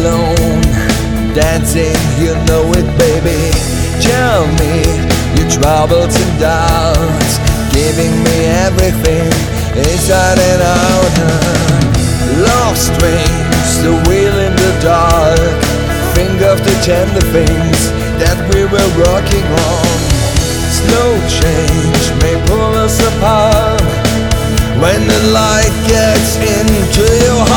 alone, dancing, you know it, baby. Tell me your troubles and doubts, giving me everything inside and out. Love strange, the wheel in the dark. Think of the tender things that we were working on. Slow change may pull us apart when the light gets into your heart.